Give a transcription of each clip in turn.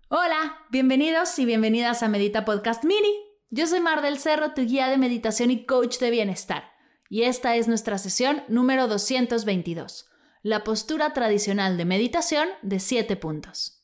Hola, bienvenidos y bienvenidas a Medita Podcast Mini. Yo soy Mar del Cerro, tu guía de meditación y coach de bienestar. Y esta es nuestra sesión número 222, la postura tradicional de meditación de 7 puntos.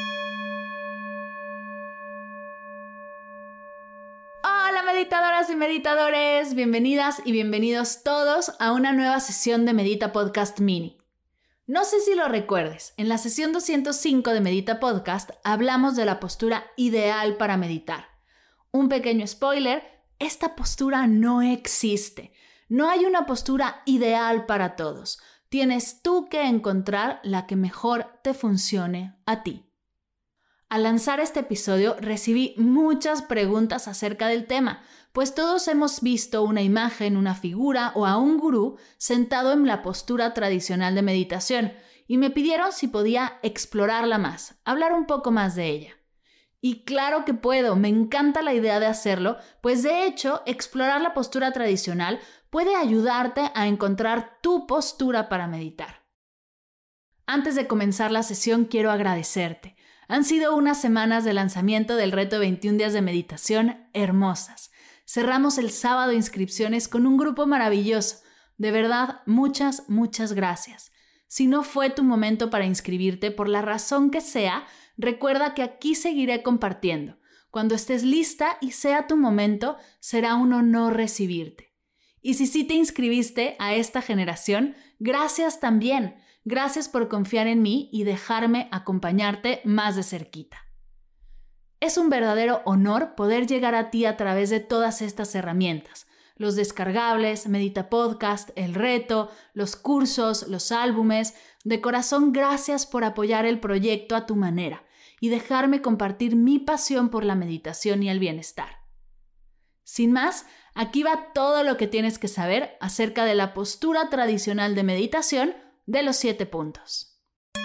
Hola meditadoras y meditadores, bienvenidas y bienvenidos todos a una nueva sesión de Medita Podcast Mini. No sé si lo recuerdes, en la sesión 205 de Medita Podcast hablamos de la postura ideal para meditar. Un pequeño spoiler, esta postura no existe. No hay una postura ideal para todos. Tienes tú que encontrar la que mejor te funcione a ti. Al lanzar este episodio recibí muchas preguntas acerca del tema, pues todos hemos visto una imagen, una figura o a un gurú sentado en la postura tradicional de meditación y me pidieron si podía explorarla más, hablar un poco más de ella. Y claro que puedo, me encanta la idea de hacerlo, pues de hecho explorar la postura tradicional puede ayudarte a encontrar tu postura para meditar. Antes de comenzar la sesión quiero agradecerte. Han sido unas semanas de lanzamiento del reto 21 días de meditación hermosas. Cerramos el sábado inscripciones con un grupo maravilloso. De verdad, muchas gracias. Si no fue tu momento para inscribirte, por la razón que sea, recuerda que aquí seguiré compartiendo. Cuando estés lista y sea tu momento, será un honor recibirte. Y si sí te inscribiste a esta generación, gracias también. Gracias por confiar en mí y dejarme acompañarte más de cerquita. Es un verdadero honor poder llegar a ti a través de todas estas herramientas. Los descargables, Medita Podcast, el reto, los cursos, los álbumes. De corazón, gracias por apoyar el proyecto a tu manera y dejarme compartir mi pasión por la meditación y el bienestar. Sin más, aquí va todo lo que tienes que saber acerca de la postura tradicional de meditación de los 7 puntos.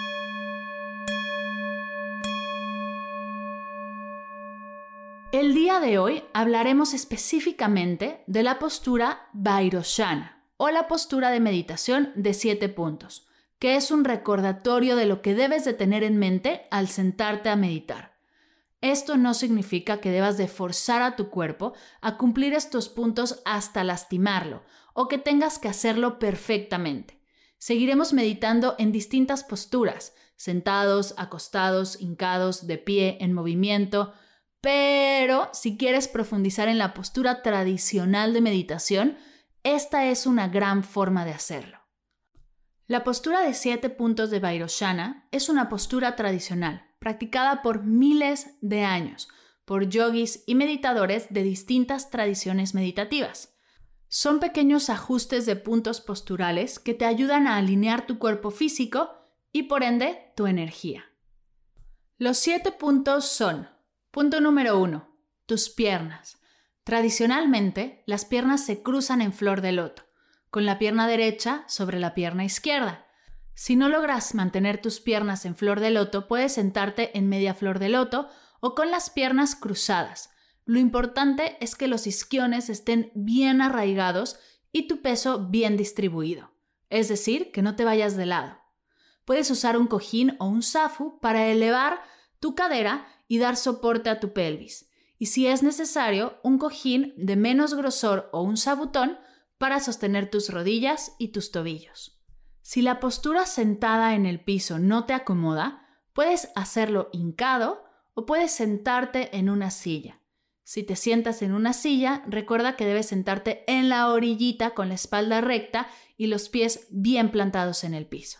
El día de hoy hablaremos específicamente de la postura Vairoshana o la postura de meditación de 7 puntos, que es un recordatorio de lo que debes de tener en mente al sentarte a meditar. Esto no significa que debas de forzar a tu cuerpo a cumplir estos puntos hasta lastimarlo o que tengas que hacerlo perfectamente. Seguiremos meditando en distintas posturas, sentados, acostados, hincados, de pie, en movimiento, pero si quieres profundizar en la postura tradicional de meditación, esta es una gran forma de hacerlo. La postura de 7 puntos de Vairoshana es una postura tradicional, practicada por miles de años, por yogis y meditadores de distintas tradiciones meditativas. Son pequeños ajustes de puntos posturales que te ayudan a alinear tu cuerpo físico y por ende tu energía. Los 7 puntos son: punto número 1, tus piernas. Tradicionalmente, las piernas se cruzan en flor de loto, con la pierna derecha sobre la pierna izquierda. Si no logras mantener tus piernas en flor de loto, puedes sentarte en media flor de loto o con las piernas cruzadas. Lo importante es que los isquiones estén bien arraigados y tu peso bien distribuido, es decir, que no te vayas de lado. Puedes usar un cojín o un zafu para elevar tu cadera y dar soporte a tu pelvis, y si es necesario, un cojín de menos grosor o un zabutón para sostener tus rodillas y tus tobillos. Si la postura sentada en el piso no te acomoda, puedes hacerlo hincado o puedes sentarte en una silla. Si te sientas en una silla, recuerda que debes sentarte en la orillita con la espalda recta y los pies bien plantados en el piso.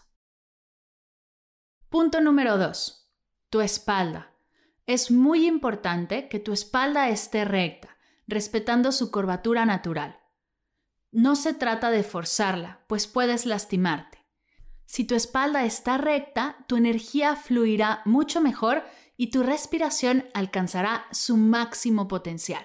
Punto número 2. Tu espalda. Es muy importante que tu espalda esté recta, respetando su curvatura natural. No se trata de forzarla, pues puedes lastimarte. Si tu espalda está recta, tu energía fluirá mucho mejor y tu respiración alcanzará su máximo potencial.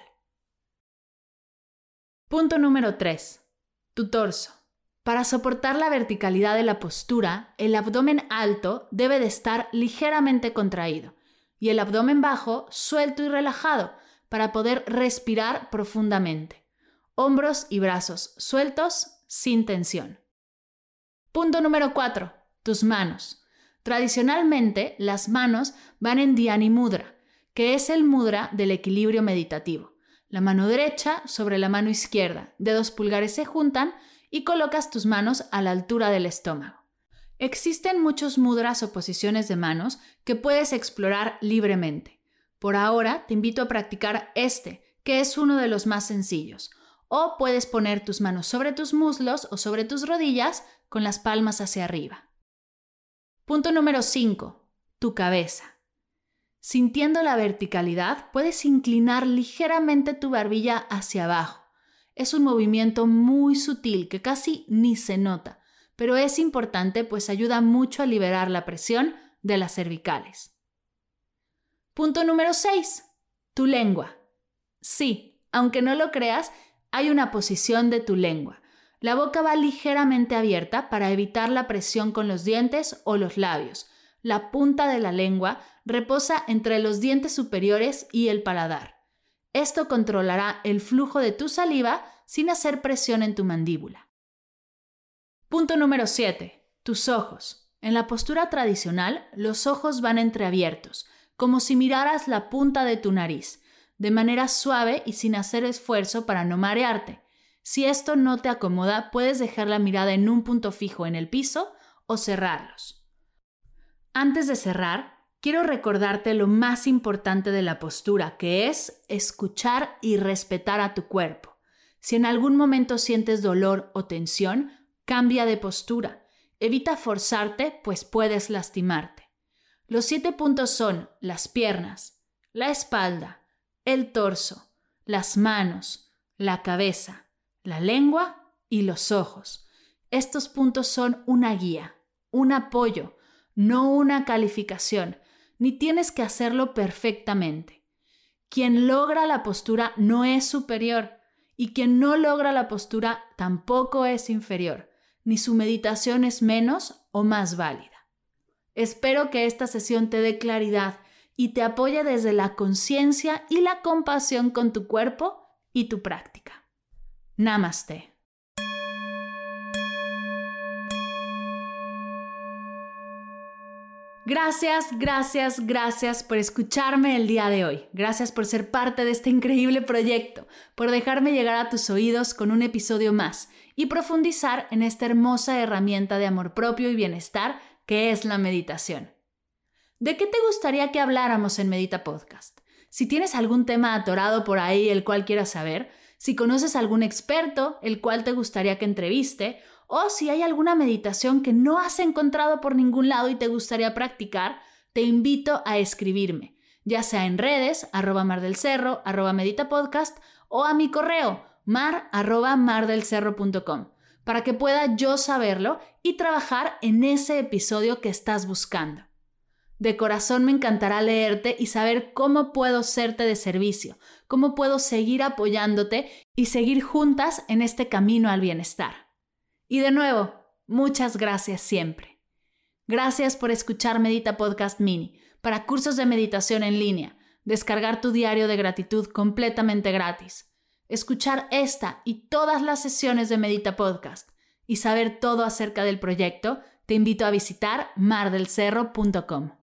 Punto número 3. Tu torso. Para soportar la verticalidad de la postura, el abdomen alto debe de estar ligeramente contraído y el abdomen bajo suelto y relajado para poder respirar profundamente. Hombros y brazos sueltos, sin tensión. Punto número 4. Tus manos. Tradicionalmente, las manos van en Dhyani Mudra, que es el mudra del equilibrio meditativo. La mano derecha sobre la mano izquierda, dedos pulgares se juntan y colocas tus manos a la altura del estómago. Existen muchos mudras o posiciones de manos que puedes explorar libremente. Por ahora te invito a practicar que es uno de los más sencillos. O puedes poner tus manos sobre tus muslos o sobre tus rodillas con las palmas hacia arriba. Punto número 5. Tu cabeza. Sintiendo la verticalidad, puedes inclinar ligeramente tu barbilla hacia abajo. Es un movimiento muy sutil que casi ni se nota, pero es importante pues ayuda mucho a liberar la presión de las cervicales. Punto número 6. Tu lengua. Sí, aunque no lo creas, hay una posición de tu lengua. La boca va ligeramente abierta para evitar la presión con los dientes o los labios. La punta de la lengua reposa entre los dientes superiores y el paladar. Esto controlará el flujo de tu saliva sin hacer presión en tu mandíbula. Punto número 7. Tus ojos. En la postura tradicional, los ojos van entreabiertos, como si miraras la punta de tu nariz, de manera suave y sin hacer esfuerzo para no marearte. Si esto no te acomoda, puedes dejar la mirada en un punto fijo en el piso o cerrarlos. Antes de cerrar, quiero recordarte lo más importante de la postura, que es escuchar y respetar a tu cuerpo. Si en algún momento sientes dolor o tensión, cambia de postura. Evita forzarte, pues puedes lastimarte. Los 7 puntos son las piernas, la espalda, el torso, las manos, la cabeza, la lengua y los ojos. Estos puntos son una guía, un apoyo, no una calificación, ni tienes que hacerlo perfectamente. Quien logra la postura no es superior y quien no logra la postura tampoco es inferior, ni su meditación es menos o más válida. Espero que esta sesión te dé claridad y te apoye desde la conciencia y la compasión con tu cuerpo y tu práctica. Namaste. Gracias por escucharme el día de hoy. Gracias por ser parte de este increíble proyecto, por dejarme llegar a tus oídos con un episodio más y profundizar en esta hermosa herramienta de amor propio y bienestar que es la meditación. ¿De qué te gustaría que habláramos en Medita Podcast? Si tienes algún tema atorado por ahí el cual quieras saber, si conoces a algún experto el cual te gustaría que entreviste, o si hay alguna meditación que no has encontrado por ningún lado y te gustaría practicar, te invito a escribirme, ya sea en redes, @mardelcerro, @meditapodcast o a mi correo, mar@mardelcerro.com, para que pueda yo saberlo y trabajar en ese episodio que estás buscando. De corazón me encantará leerte y saber cómo puedo serte de servicio, cómo puedo seguir apoyándote y seguir juntas en este camino al bienestar. Y de nuevo, muchas gracias siempre. Gracias por escuchar Medita Podcast Mini para cursos de meditación en línea, descargar tu diario de gratitud completamente gratis, escuchar esta y todas las sesiones de Medita Podcast y saber todo acerca del proyecto, te invito a visitar mardelcerro.com.